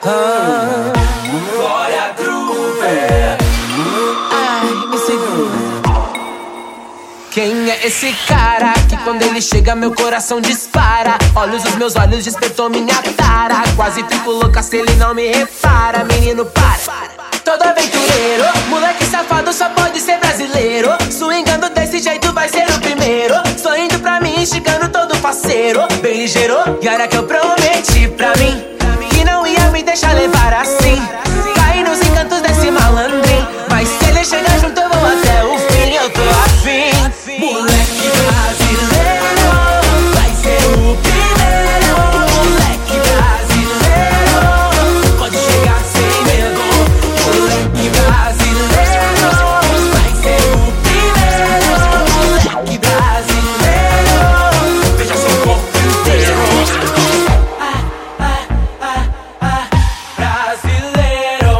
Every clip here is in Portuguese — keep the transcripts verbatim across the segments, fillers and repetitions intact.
Ah, Glória Groove. ai, me segura. Quem é esse cara que quando ele chega meu coração dispara? Olhos dos meus olhos despertou minha tara. Quase fico louca se ele não me repara. Menino, para. Todo aventureiro, moleque safado só pode ser brasileiro. Swingando desse jeito vai ser o primeiro. Sorrindo pra mim, chegando todo faceiro. Bem ligeiro, e olha que eu prometi pra mim que não ia me deixar levar assim. Caí nos encantos desse malandrinho, mas se ele chegar junto eu vou até o fim. Eu tô afim. Moleque brasileiro, vai ser o primeiro. Moleque brasileiro, pode chegar sem medo. Moleque brasileiro, vai ser o primeiro. Moleque brasileiro, veja seu corpo inteiro. Ah, ah, ah, ah, brasileiro.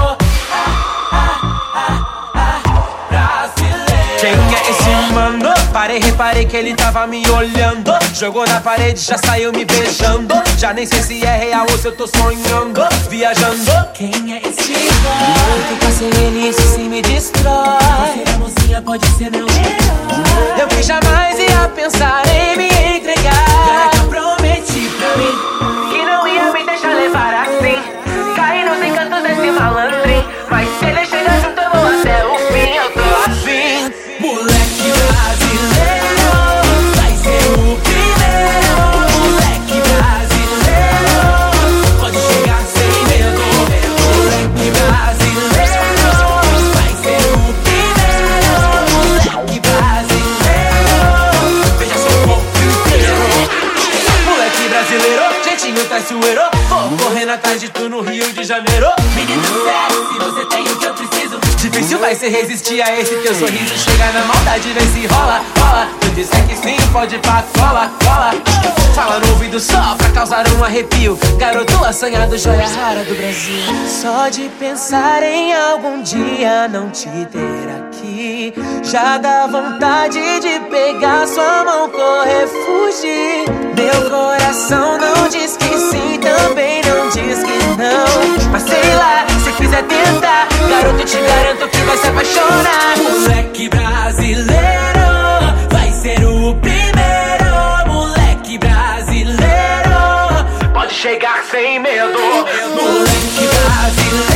Ah, ah, ah, ah, brasileiro. Quem é esse mano? Parei, reparei que ele tava me olhando. Jogou na parede, já saiu me beijando. Já nem sei se é real ou se eu tô sonhando. Viajando. Quem é esse boy? Ficar sem ele, isso sim me destrói. Ser a mocinha pode ser meu herói. Eu que jamais ia pensar em me Cara entregar. que eu prometi pra mim Que não ia me deixar levar assim. Caí nos encantos desse malandrinho, mas se ele chegar junto eu vou até o fim. Eu tô afim. moleque brasileiro, vai ser o primeiro. Moleque brasileiro, pode chegar sem medo. Moleque brasileiro, vai ser o primeiro. Moleque brasileiro, veja seu corpo inteiro. Moleque brasileiro, jeitinho traiçoeiro. Vou correndo atrás de tu no Rio de Janeiro. Menino sério, se você tem o que eu preciso. Difícil vai ser resistir a esse teu sorriso. Chega na maldade, vê se rola, rola. Tu disser que sim, pode pá, cola, cola. Fala no ouvido só pra causar um arrepio. Garoto assanhado, joia rara do Brasil. Só de pensar em algum dia não te ter aqui, já dá vontade de pegar sua mão, correr, fugir. Meu coração não diz que sim, também não diz que não. Mas sei lá, se quiser tentar, garoto, te garanto que vai se apaixonar. Moleque brasileiro, vai ser o primeiro. Moleque brasileiro, Pode chegar sem medo. moleque brasileiro.